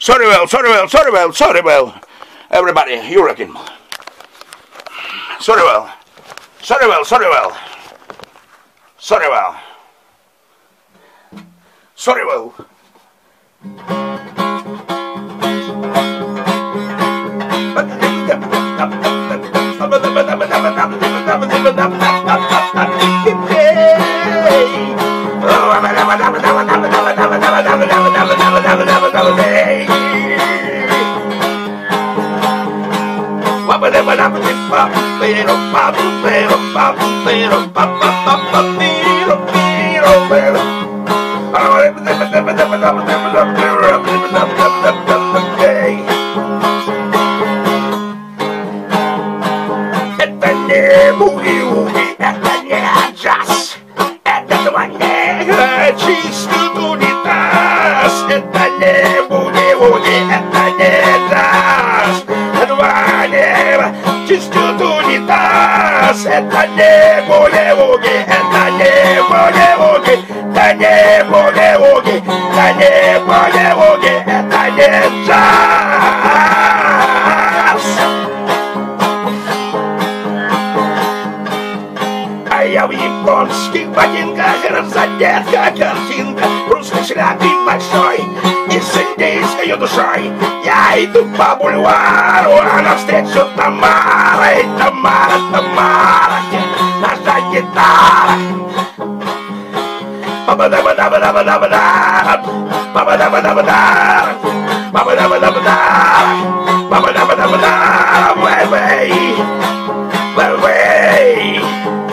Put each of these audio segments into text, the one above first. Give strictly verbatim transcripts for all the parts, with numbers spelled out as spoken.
Sorry well, sorry well, sorry well, sorry well. Everybody, you reckon. Sorry well. Sorry well, sorry well. Sorry well. Sorry well. Это не буги-уги, это не джаз, это двойная чистый унитаз. Это не буги-уги, это не джаз, двойная чистый унитаз. Это не буги-уги, это не буги-уги, это не буги-уги, это не буги-уги, это не джаз. Я в японских ботинках разодет, как картинка, русской шляпе большой и с индейской душой. Я иду по бульвару, а навстречу Тамара. И Тамара, Тамара, наша гитара. Ба-ба-да-ба-да-ба-да-ба-да, ба-ба-да-ба-да-ба-да, ба-ба-да-ба-да-ба-да, ба-ба-да-ба-да-ба-да, вэй-вэй, вэй-вэй.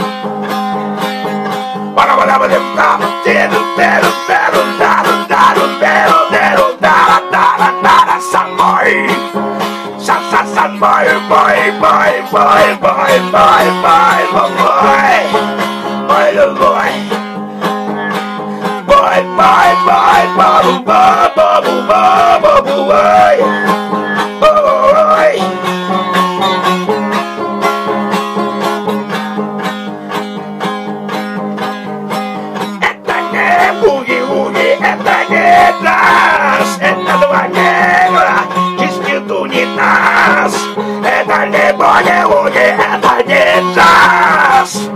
Буги-вуги, это не джаз, это два негра, чистит унитаз. Это не буги-вуги, это не джаз.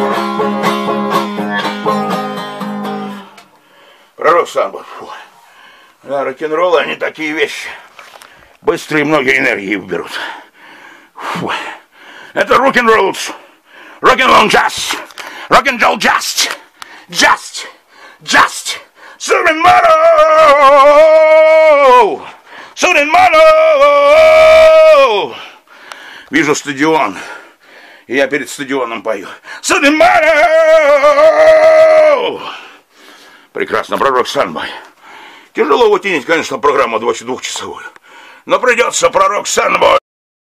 Пророк Самбо, да, рок-н-роллы, они такие вещи. Быстрые, много энергии уберут. Фу. Это рок-н-ролл, рок-н-ролл джаз, рок-н-ролл джаз, джаз. Just Surin Mono! Surin Mono! Вижу стадион, и я перед стадионом пою. Surin Mono! Прекрасно, пророк Санбой. Тяжело вытянуть, конечно, программу двухчасовую, но придется, пророк Санбой.